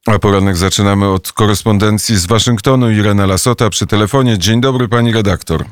A poranek zaczynamy od korespondencji z Waszyngtonu. Irena Lasota przy telefonie. Dzień dobry, pani redaktor.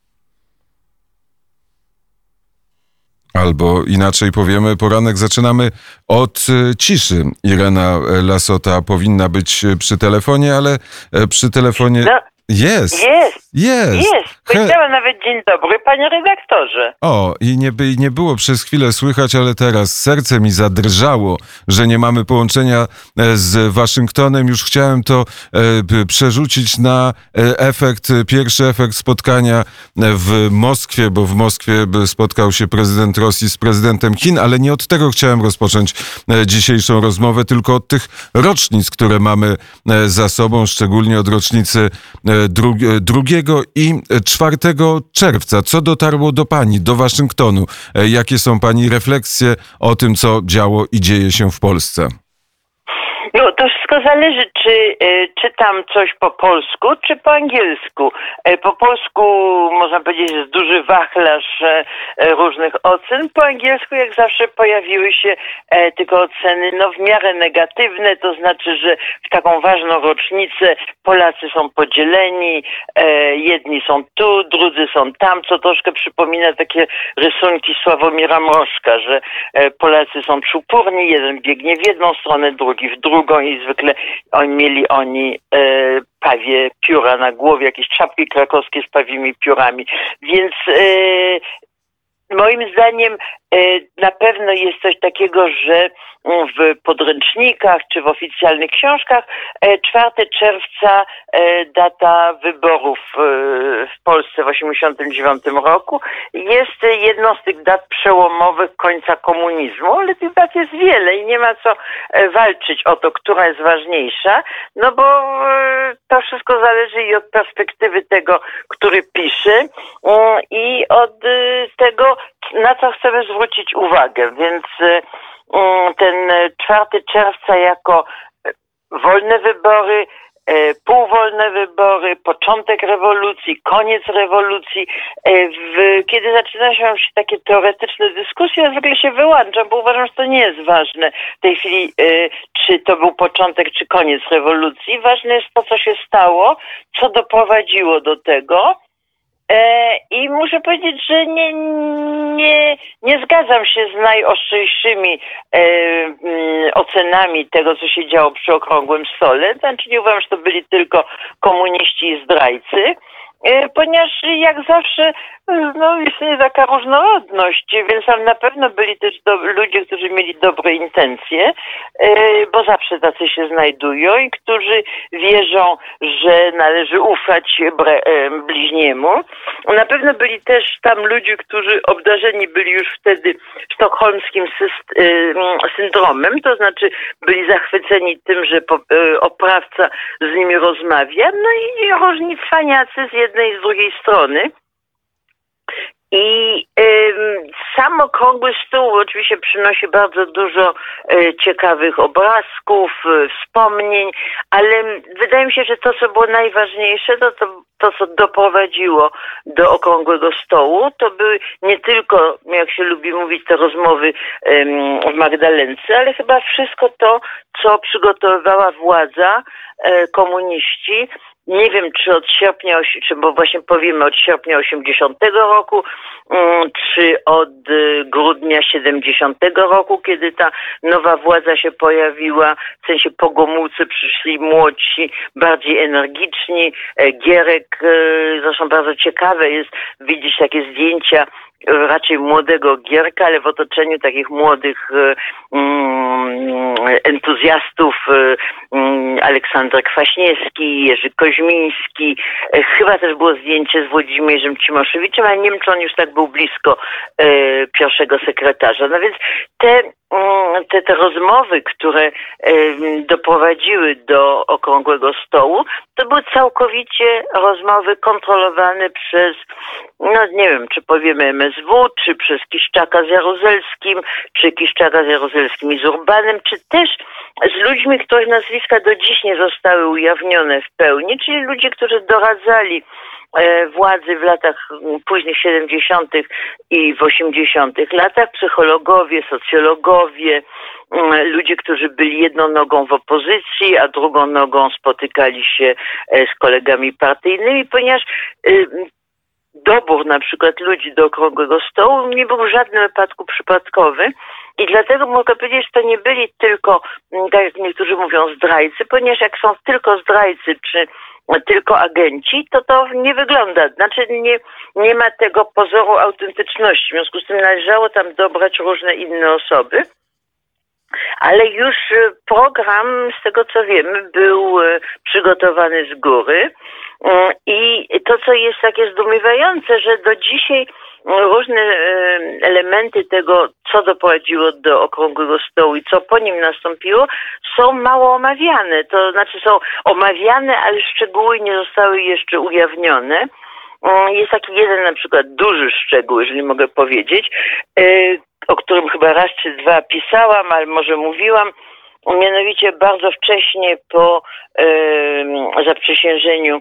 Albo inaczej powiemy, poranek zaczynamy od ciszy. Irena Lasota powinna być przy telefonie, ale przy telefonie... No, jest. Powiedziała nawet dzień dobry, panie redaktorze. O, i nie było przez chwilę słychać, ale teraz serce mi zadrżało, że nie mamy połączenia z Waszyngtonem. Już chciałem to przerzucić na pierwszy efekt spotkania w Moskwie, bo w Moskwie spotkał się prezydent Rosji z prezydentem Chin, ale nie od tego chciałem rozpocząć dzisiejszą rozmowę, tylko od tych rocznic, które mamy za sobą, szczególnie od rocznicy 2 i 4 czerwca. Co dotarło do pani, do Waszyngtonu? Jakie są pani refleksje o tym, co działo i dzieje się w Polsce? No to wszystko zależy, czy czytam coś po polsku, czy po angielsku. Po polsku można powiedzieć jest duży wachlarz różnych ocen. Po angielsku jak zawsze pojawiły się tylko oceny w miarę negatywne, to znaczy, że w taką ważną rocznicę Polacy są podzieleni, jedni są tu, drudzy są tam, co troszkę przypomina takie rysunki Sławomira Mrożka, że Polacy są czupurni, jeden biegnie w jedną stronę, drugi w drugą i zwykle mieli oni pawie pióra na głowie, jakieś czapki krakowskie z pawimi piórami. Więc moim zdaniem na pewno jest coś takiego, że w podręcznikach czy w oficjalnych książkach 4 czerwca data wyborów w Polsce w 1989 roku jest jedną z tych dat przełomowych końca komunizmu, ale tych dat jest wiele i nie ma co walczyć o to, która jest ważniejsza, no bo to wszystko zależy i od perspektywy tego, który pisze i od tego, na co chcemy zwrócić uwagę, więc ten 4 czerwca jako wolne wybory, półwolne wybory, początek rewolucji, koniec rewolucji. Kiedy zaczynają się takie teoretyczne dyskusje, ja zwykle się wyłączam, bo uważam, że to nie jest ważne w tej chwili, czy to był początek, czy koniec rewolucji. Ważne jest to, co się stało, co doprowadziło do tego. I muszę powiedzieć, że nie zgadzam się z najostrzejszymi ocenami tego, co się działo przy okrągłym stole. Znaczy nie uważam, że to byli tylko komuniści i zdrajcy, ponieważ jak zawsze istnieje taka różnorodność, więc tam na pewno byli też ludzie, którzy mieli dobre intencje, bo zawsze tacy się znajdują i którzy wierzą, że należy ufać bliźniemu. Na pewno byli też tam ludzie, którzy obdarzeni byli już wtedy sztokholmskim syndromem, to znaczy byli zachwyceni tym, że oprawca z nimi rozmawia, no i różni cwaniacy z jednej i z drugiej strony. I sam okrągły stół oczywiście przynosi bardzo dużo ciekawych obrazków, wspomnień, ale wydaje mi się, że to, co było najważniejsze, to co doprowadziło do okrągłego stołu, to były nie tylko, jak się lubi mówić, te rozmowy w Magdalence, ale chyba wszystko to, co przygotowywała władza, komuniści. Nie wiem, czy od sierpnia, bo właśnie powiemy od sierpnia 80 roku, czy od grudnia 70 roku, kiedy ta nowa władza się pojawiła, w sensie po Gomułce przyszli młodsi, bardziej energiczni. Gierek, zresztą bardzo ciekawe jest widzieć takie zdjęcia raczej młodego Gierka, ale w otoczeniu takich młodych entuzjastów, Aleksander Kwaśniewski, Jerzy Koźmiński, chyba też było zdjęcie z Włodzimierzem Cimoszewiczem, ale nie wiem, czy on już tak był blisko pierwszego sekretarza. No więc te rozmowy, które doprowadziły do okrągłego stołu, to były całkowicie rozmowy kontrolowane przez, nie wiem, czy powiemy MSW, czy przez Kiszczaka z Jaruzelskim, czy Kiszczaka z Jaruzelskim i z Urbanem, czy też z ludźmi, których nazwiska do dziś nie zostały ujawnione w pełni, czyli ludzie, którzy doradzali władzy w latach późnych 70. i w 80. latach, psychologowie, socjologowie, ludzie, którzy byli jedną nogą w opozycji, a drugą nogą spotykali się z kolegami partyjnymi, ponieważ dobór na przykład ludzi do okrągłego stołu nie był w żadnym wypadku przypadkowy i dlatego mogę powiedzieć, że to nie byli tylko, tak jak niektórzy mówią, zdrajcy, ponieważ jak są tylko zdrajcy czy tylko agenci, to nie wygląda, znaczy nie ma tego pozoru autentyczności, w związku z tym należało tam dobrać różne inne osoby. Ale już program, z tego co wiemy, był przygotowany z góry i to, co jest takie zdumiewające, że do dzisiaj różne elementy tego, co doprowadziło do okrągłego stołu i co po nim nastąpiło, są mało omawiane. To znaczy są omawiane, ale szczegóły nie zostały jeszcze ujawnione. Jest taki jeden na przykład duży szczegół, jeżeli mogę powiedzieć, o którym chyba raz czy dwa pisałam, ale może mówiłam, mianowicie bardzo wcześnie po zaprzysiężeniu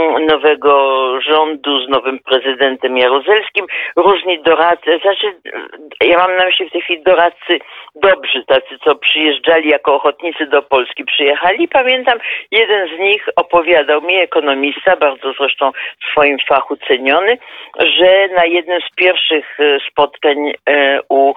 nowego rządu z nowym prezydentem Jaruzelskim, różni doradcy, znaczy ja mam na myśli w tej chwili doradcy dobrzy, tacy co przyjeżdżali jako ochotnicy do Polski, przyjechali. Pamiętam, jeden z nich opowiadał mi, ekonomista, bardzo zresztą w swoim fachu ceniony, że na jednym z pierwszych spotkań u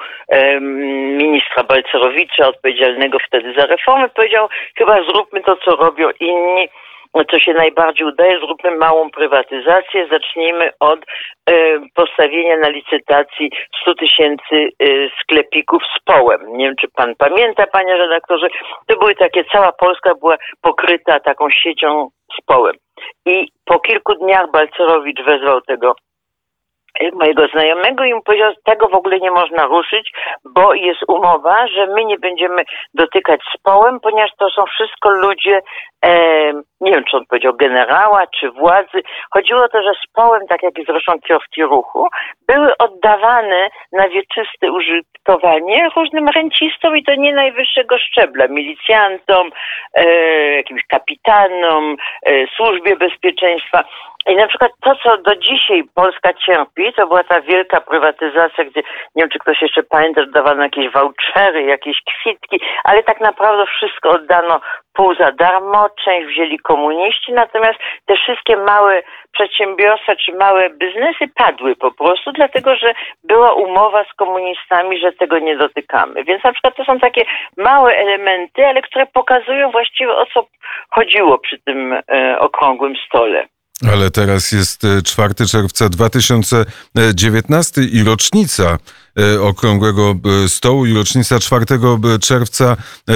ministra Balcerowicza, odpowiedzialnego wtedy za reformy, powiedział, chyba zróbmy to, co robią inni, co się najbardziej udaje, zróbmy małą prywatyzację, zacznijmy od postawienia na licytacji 100 tysięcy sklepików z połem. Nie wiem, czy pan pamięta, panie redaktorze, to były takie, cała Polska była pokryta taką siecią z połem. I po kilku dniach Balcerowicz wezwał tego mojego znajomego i mu powiedział, tego w ogóle nie można ruszyć, bo jest umowa, że my nie będziemy dotykać z połem, ponieważ to są wszystko ludzie, nie wiem, czy on powiedział generała, czy władzy. Chodziło o to, że z połem, tak jak i zresztą kierowcy ruchu, były oddawane na wieczyste użytkowanie różnym rencistom i to nie najwyższego szczebla, milicjantom, jakimś kapitanom, służbie bezpieczeństwa. I na przykład to, co do dzisiaj Polska cierpi, to była ta wielka prywatyzacja, gdzie, nie wiem, czy ktoś jeszcze pamięta, że dawano jakieś vouchery, jakieś kwitki, ale tak naprawdę wszystko oddano pół za darmo, część wzięli komuniści, natomiast te wszystkie małe przedsiębiorstwa czy małe biznesy padły po prostu, dlatego że była umowa z komunistami, że tego nie dotykamy. Więc na przykład to są takie małe elementy, ale które pokazują właściwie, o co chodziło przy tym okrągłym stole. Ale teraz jest 4 czerwca 2019 i rocznica Okrągłego Stołu i rocznica 4 czerwca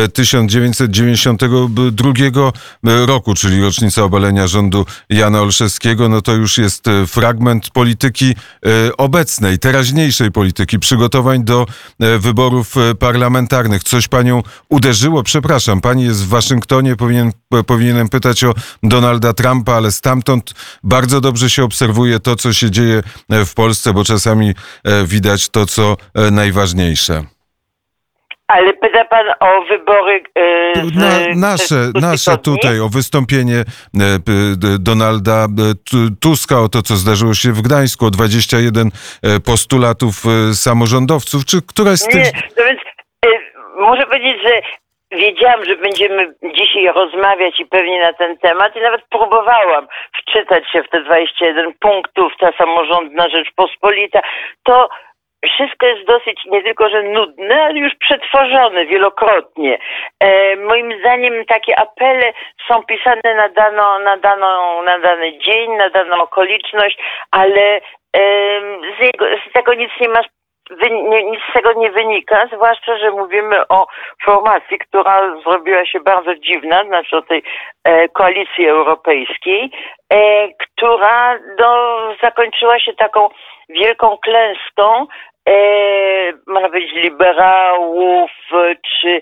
1992 roku, czyli rocznica obalenia rządu Jana Olszewskiego. No to już jest fragment polityki obecnej, teraźniejszej polityki, przygotowań do wyborów parlamentarnych. Coś panią uderzyło? Przepraszam, pani jest w Waszyngtonie, powinienem pytać o Donalda Trumpa, ale stamtąd bardzo dobrze się obserwuje to, co się dzieje w Polsce, bo czasami widać to, co najważniejsze. Ale pyta pan o wybory nasze tutaj, o wystąpienie Donalda Tuska, o to, co zdarzyło się w Gdańsku, o 21 postulatów samorządowców. Czy któraś z tych... No więc muszę powiedzieć, że wiedziałam, że będziemy dzisiaj rozmawiać i pewnie na ten temat i nawet próbowałam wczytać się w te 21 punktów, ta samorządna Rzeczpospolita. To wszystko jest dosyć nie tylko, że nudne, ale już przetworzone wielokrotnie. Moim zdaniem takie apele są pisane na dany dzień, na daną okoliczność, ale z tego nic nie ma, nic z tego nie wynika, zwłaszcza, że mówimy o formacji, która zrobiła się bardzo dziwna, znaczy o tej koalicji europejskiej, która zakończyła się taką wielką klęską, można powiedzieć, liberałów, czy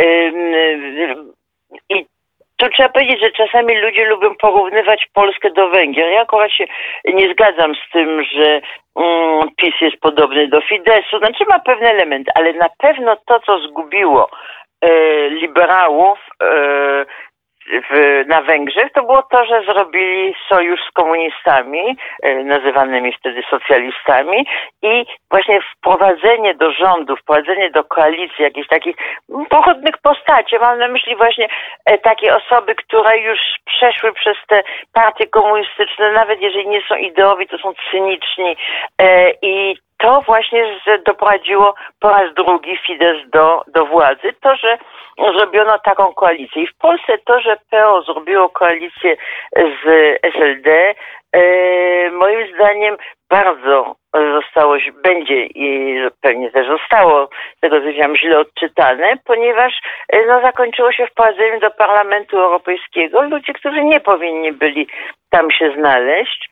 i tu trzeba powiedzieć, że czasami ludzie lubią porównywać Polskę do Węgier. Ja akurat się nie zgadzam z tym, że PiS jest podobny do Fideszu. Znaczy ma pewne elementy, ale na pewno to, co zgubiło liberałów, na Węgrzech, to było to, że zrobili sojusz z komunistami, nazywanymi wtedy socjalistami, i właśnie wprowadzenie do rządu, wprowadzenie do koalicji jakichś takich pochodnych postaci. Mam na myśli właśnie takie osoby, które już przeszły przez te partie komunistyczne, nawet jeżeli nie są ideowi, to są cyniczni, i to właśnie doprowadziło po raz drugi Fidesz do władzy. To, że zrobiono taką koalicję. I w Polsce to, że PO zrobiło koalicję z SLD, moim zdaniem bardzo będzie i pewnie też zostało, tego powiedziałam, źle odczytane, ponieważ zakończyło się wprowadzeniem do Parlamentu Europejskiego ludzi, którzy nie powinni byli tam się znaleźć.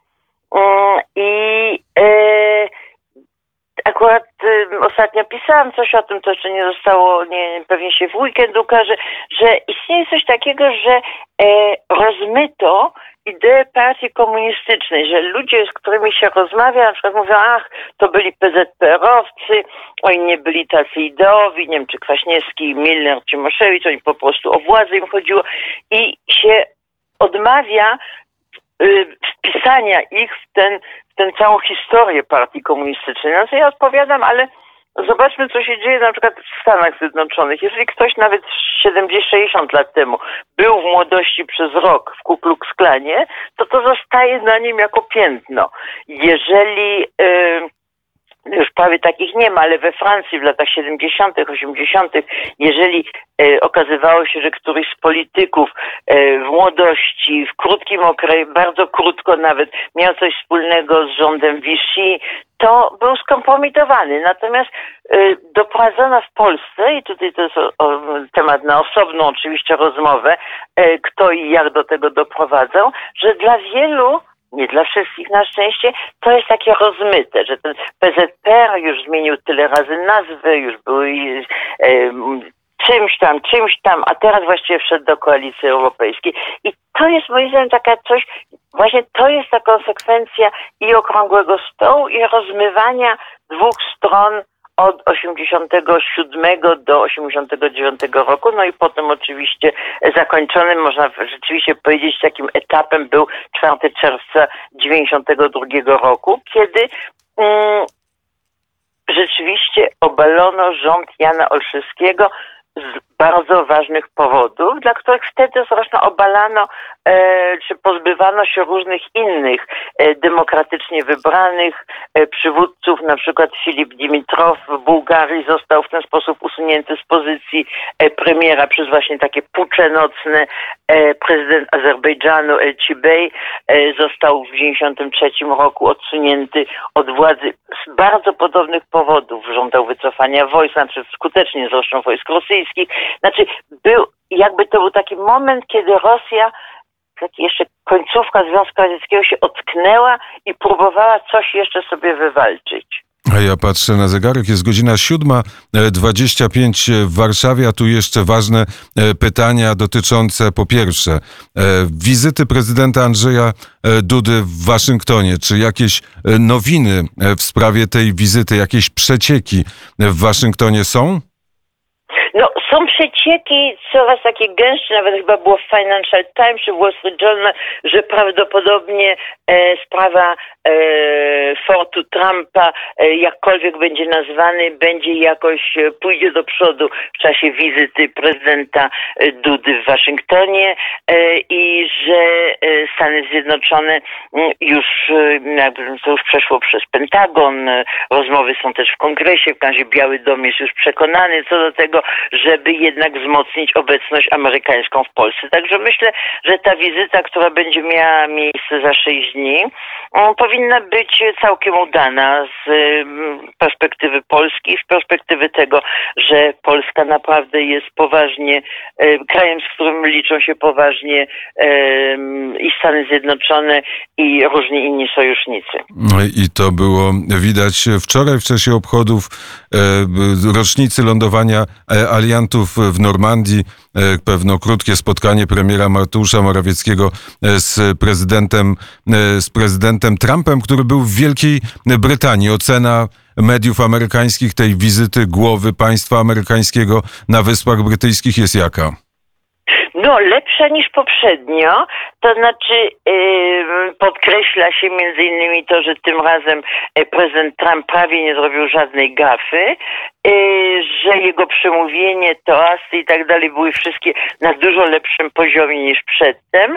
Akurat ostatnio pisałam coś o tym, to jeszcze nie zostało, pewnie się w weekend ukaże, że istnieje coś takiego, że rozmyto ideę partii komunistycznej, że ludzie, z którymi się rozmawia, na przykład mówią, to byli PZPR-owcy, oni nie byli tacy ideowi, nie wiem, czy Kwaśniewski, Milner, czy Moszewicz, oni po prostu o władzę im chodziło, i się odmawia wpisania ich w tę całą historię partii komunistycznej. No to ja odpowiadam, ale zobaczmy, co się dzieje na przykład w Stanach Zjednoczonych. Jeżeli ktoś nawet 70-60 lat temu był w młodości przez rok w Ku Klux Klanie, to zostaje na nim jako piętno. Jeżeli już prawie takich nie ma, ale we Francji w latach 70., 80., jeżeli okazywało się, że któryś z polityków w młodości, w krótkim okresie, bardzo krótko nawet, miał coś wspólnego z rządem Vichy, to był skompromitowany. Natomiast doprowadzono w Polsce, i tutaj to jest temat na osobną oczywiście rozmowę, kto i jak do tego doprowadzał, że dla wielu, nie dla wszystkich na szczęście, to jest takie rozmyte, że ten PZPR już zmienił tyle razy nazwy, już były czymś tam, a teraz właściwie wszedł do Koalicji Europejskiej. I to jest moim zdaniem taka coś, właśnie to jest ta konsekwencja i okrągłego stołu, i rozmywania dwóch stron od 87 do 89 roku, no i potem oczywiście zakończonym, można rzeczywiście powiedzieć, takim etapem był 4 czerwca 92 roku, kiedy rzeczywiście obalono rząd Jana Olszewskiego z bardzo ważnych powodów, dla których wtedy zresztą obalano czy pozbywano się różnych innych demokratycznie wybranych przywódców, na przykład Filip Dimitrow w Bułgarii został w ten sposób usunięty z pozycji premiera przez właśnie takie pucze nocne. Prezydent Azerbejdżanu Elchibey został w 1993 roku odsunięty od władzy z bardzo podobnych powodów. Żądał wycofania wojsk, znaczy skutecznie zresztą wojsk rosyjskich. Znaczy to był taki moment, kiedy Rosja, jeszcze końcówka Związku Radzieckiego, się ocknęła i próbowała coś jeszcze sobie wywalczyć. A ja patrzę na zegarek, jest godzina 7:25 w Warszawie, a tu jeszcze ważne pytania dotyczące, po pierwsze, wizyty prezydenta Andrzeja Dudy w Waszyngtonie. Czy jakieś nowiny w sprawie tej wizyty, jakieś przecieki w Waszyngtonie są? No, są przecieki coraz takie gęstsze, nawet chyba było w Financial Times czy Wall Street Journal, że prawdopodobnie sprawa fortu Trumpa, jakkolwiek będzie nazwany, będzie jakoś, pójdzie do przodu w czasie wizyty prezydenta Dudy w Waszyngtonie, i że Stany Zjednoczone to już przeszło przez Pentagon, rozmowy są też w Kongresie, w razie Biały Dom jest już przekonany co do tego, żeby jednak wzmocnić obecność amerykańską w Polsce. Także myślę, że ta wizyta, która będzie miała miejsce za 6 dni, powinna być całkiem udana z perspektywy Polski, z perspektywy tego, że Polska naprawdę jest poważnie krajem, z którym liczą się poważnie i Stany Zjednoczone, i różni inni sojusznicy. I to było widać wczoraj w czasie obchodów rocznicy lądowania aliantów w Normandii. Pewno krótkie spotkanie premiera Mateusza Morawieckiego z prezydentem Trumpem, który był w Wielkiej Brytanii. Ocena mediów amerykańskich tej wizyty głowy państwa amerykańskiego na Wyspach Brytyjskich jest jaka? No, lepsza niż poprzednio, to znaczy podkreśla się między innymi to, że tym razem prezydent Trump prawie nie zrobił żadnej gafy, że jego przemówienie, toasty i tak dalej były wszystkie na dużo lepszym poziomie niż przedtem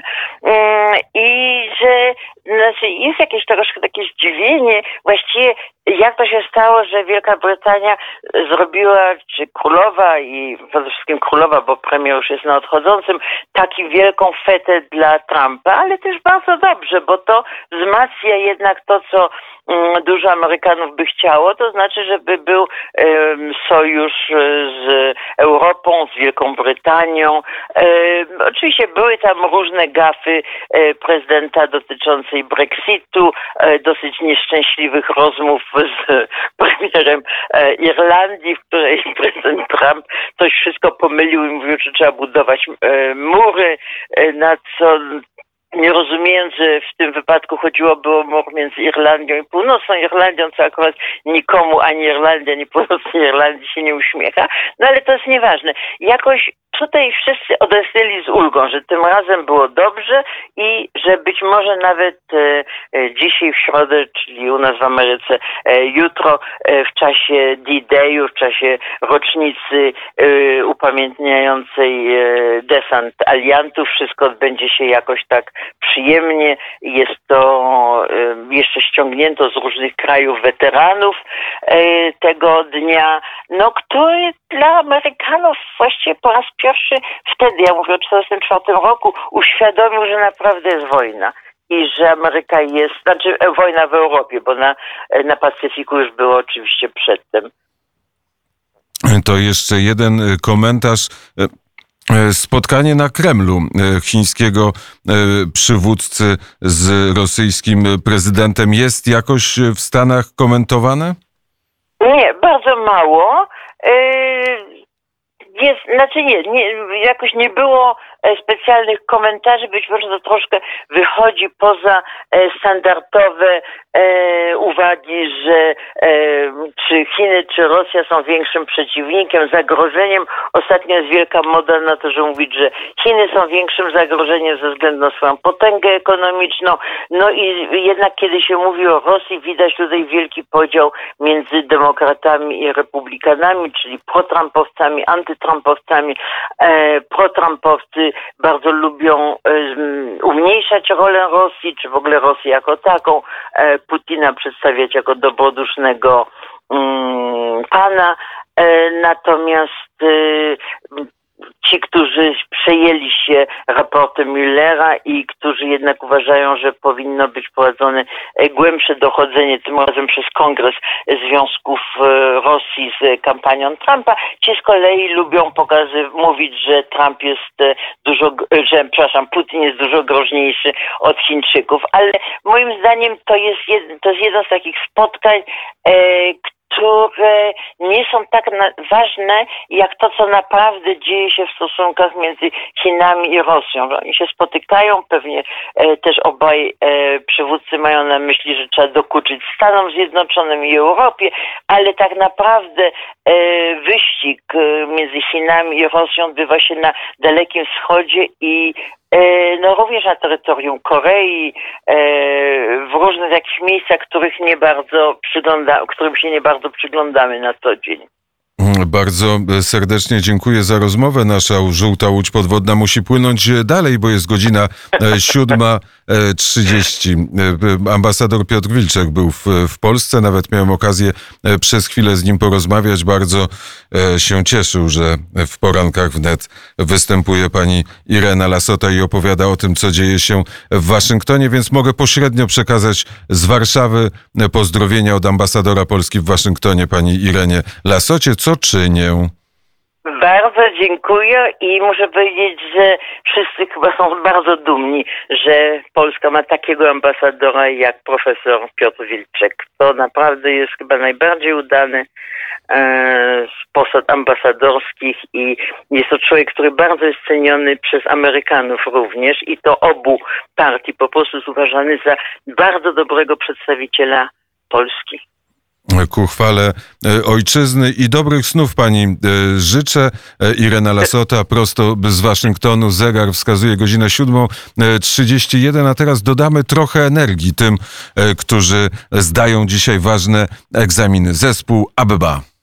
i że znaczy jest jakieś troszkę takie zdziwienie właściwie jak to się stało, że Wielka Brytania zrobiła, czy królowa i przede wszystkim królowa, bo premier już jest na odchodzącym, taką wielką fetę dla Trumpa, ale też bardzo dobrze, bo to wzmacnia jednak to, co dużo Amerykanów by chciało, to znaczy, żeby był sojusz z Europą, z Wielką Brytanią. Oczywiście były tam różne gafy prezydenta dotyczącej Brexitu, dosyć nieszczęśliwych rozmów z premierem Irlandii, w której prezydent Trump coś wszystko pomylił i mówił, że trzeba budować mury, na co nie rozumiejąc, że w tym wypadku chodziłoby o mur między Irlandią i Północną Irlandią, co akurat nikomu ani Irlandia, ani Północnej Irlandii się nie uśmiecha, no ale to jest nieważne. Jakoś tutaj wszyscy odesłali z ulgą, że tym razem było dobrze i że być może nawet dzisiaj w środę, czyli u nas w Ameryce jutro w czasie D-Dayu, w czasie rocznicy upamiętniającej desant aliantów, wszystko odbędzie się jakoś tak przyjemnie. Jest to jeszcze ściągnięto z różnych krajów weteranów tego dnia, no który dla Amerykanów właściwie po raz pierwszy wtedy, ja mówię o 1944 roku, uświadomił, że naprawdę jest wojna i że Ameryka jest, znaczy wojna w Europie, bo na Pacyfiku już było oczywiście przedtem. To jeszcze jeden komentarz. Spotkanie na Kremlu chińskiego przywódcy z rosyjskim prezydentem jest jakoś w Stanach komentowane? Nie, bardzo mało. Jakoś nie było specjalnych komentarzy, być może to troszkę wychodzi poza standardowe uwagi, że czy Chiny, czy Rosja są większym przeciwnikiem, zagrożeniem. Ostatnio jest wielka moda na to, że mówić, że Chiny są większym zagrożeniem ze względu na swoją potęgę ekonomiczną. No i jednak kiedy się mówi o Rosji, widać tutaj wielki podział między demokratami i republikanami, czyli protrampowcami, antytrampowcami. Protrampowcy bardzo lubią umniejszać rolę Rosji, czy w ogóle Rosję jako taką, Putina przedstawiać jako dobrodusznego pana, natomiast ci, którzy przejęli się raportem Muellera i którzy jednak uważają, że powinno być prowadzone głębsze dochodzenie, tym razem przez Kongres, związków Rosji z kampanią Trumpa, ci z kolei lubią mówić, że Putin jest dużo groźniejszy od Chińczyków, ale moim zdaniem to jest jedno z takich spotkań, które nie są tak ważne, jak to, co naprawdę dzieje się w stosunkach między Chinami i Rosją. Oni się spotykają, pewnie też obaj przywódcy mają na myśli, że trzeba dokuczyć Stanom Zjednoczonym i Europie, ale tak naprawdę wyścig między Chinami i Rosją odbywa się na Dalekim Wschodzie i również na terytorium Korei, w różnych jakichś miejscach, którym się nie bardzo przyglądamy na co dzień. Bardzo serdecznie dziękuję za rozmowę. Nasza żółta łódź podwodna musi płynąć dalej, bo jest godzina 7:30. Ambasador Piotr Wilczek był w Polsce. Nawet miałem okazję przez chwilę z nim porozmawiać. Bardzo się cieszył, że w porankach wnet występuje pani Irena Lasota i opowiada o tym, co dzieje się w Waszyngtonie, więc mogę pośrednio przekazać z Warszawy pozdrowienia od ambasadora Polski w Waszyngtonie, pani Irenie Lasocie. Co czynię? Bardzo dziękuję i muszę powiedzieć, że wszyscy chyba są bardzo dumni, że Polska ma takiego ambasadora jak profesor Piotr Wilczek. To naprawdę jest chyba najbardziej udany z posad ambasadorskich i jest to człowiek, który bardzo jest ceniony przez Amerykanów również i to obu partii. Po prostu jest uważany za bardzo dobrego przedstawiciela Polski. ku chwale ojczyzny i dobrych snów pani życzę. Irena Lasota prosto z Waszyngtonu. Zegar wskazuje godzinę 7:31, a teraz dodamy trochę energii tym, którzy zdają dzisiaj ważne egzaminy. Zespół ABBA.